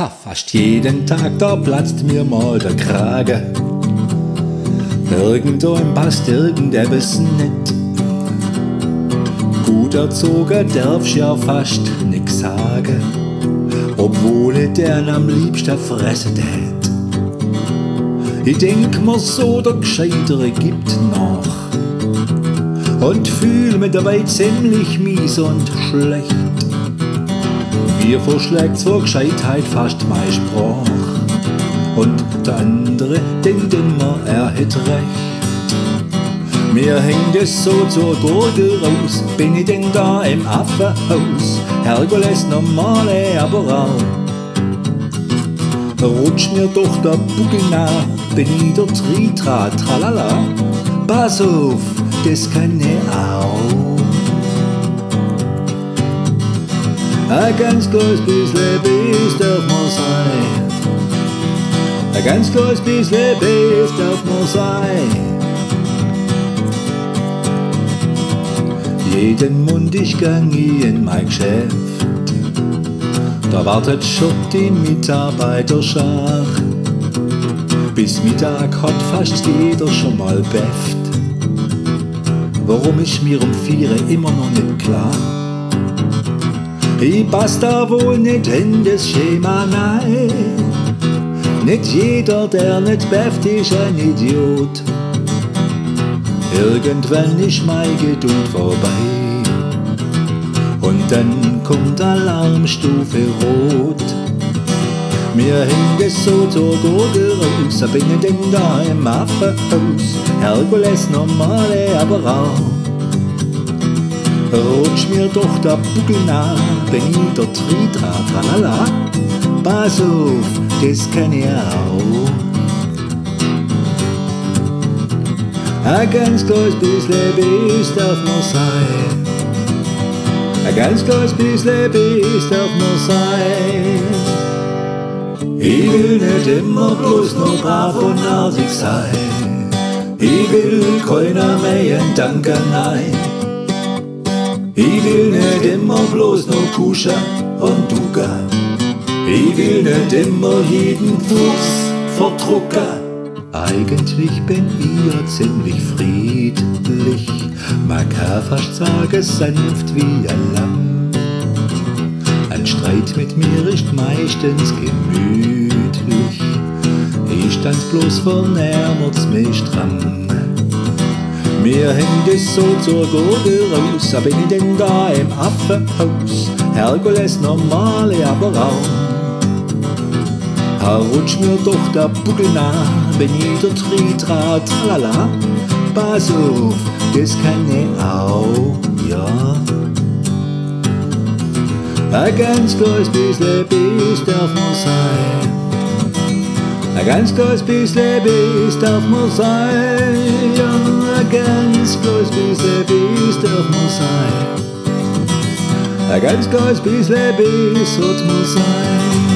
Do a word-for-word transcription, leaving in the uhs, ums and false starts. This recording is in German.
Ha, fast jeden Tag, da platzt mir mal der Kragen. Irgendwo im passt irgendetwas nicht. Gut erzogen darfst ja fast nix sagen, obwohl ich den am liebsten fressen tät. Ich denk mir so, der Gescheitere gibt nach und fühl mich dabei ziemlich mies und schlecht. Mir verschlägt's vor Gescheitheit fast mein Sprach und der andere denkt immer, er hätt recht. Mir hängt es so zur Gurgel raus, bin ich denn da im Affenhaus? Herkules normale aber auch. Rutscht mir doch der Buckel nach, bin ich der Tritra, tralala. Pass auf, das kann ich auch. Ein ganz kleines bisschen Biss darf man sein. Ein ganz kleines bisschen Biss darf man sein. Jeden Mondig gang ich in mein Geschäft. Da wartet schon die Mitarbeiterschar. Bis Mittag hat fast jeder schon mal befft. Warum ist mir um vier immer noch nicht klar? Ich pass da wohl nicht in das Schema, nein. Nicht jeder, der nicht befft, ist ein Idiot. Irgendwann ist meine Geduld vorbei und dann kommt Alarmstufe rot. Mir hängt es so zur Gurgel raus, bin ich denn da im Affenhaus? Herkules normale aber auch. Rutsch mir doch der Buckel nach, bin ich der Tritra, tralala. Pass auf, das kann ich auch. Ein ganz kleines bisschen Biss darf man sein. Ein ganz kleines bisschen Biss darf man sein. Ich will nicht immer bloß noch brav und artig sein. Ich will keiner mehr danken, nein. Ich will nicht immer bloß noch kuschen und ducken. Ich will nicht immer jeden Fuchs verdrucken. Eigentlich bin ich ja ziemlich friedlich, man kann fast sagen sanft wie ein Lamm. Ein Streit mit mir ist meistens gemütlich, ich stand bloß vernärmert's mich dran. Mir hängt es so zur Gurgel raus, bin ich denn da im Affenhaus? Herkules normale aber auch. Ha, rutsch mir doch der Buckel nach, bin ich der Tritra, tralala. Pass auf, das kann ich auch, ja. Ein ganz kleines bisschen Biss darf man sein. Ein ganz kleines bisschen Biss darf man sein, ja. Ein ganz kleines bisschen Biss darf man sein. Ein ganz kleines bisschen Biss hat man sein.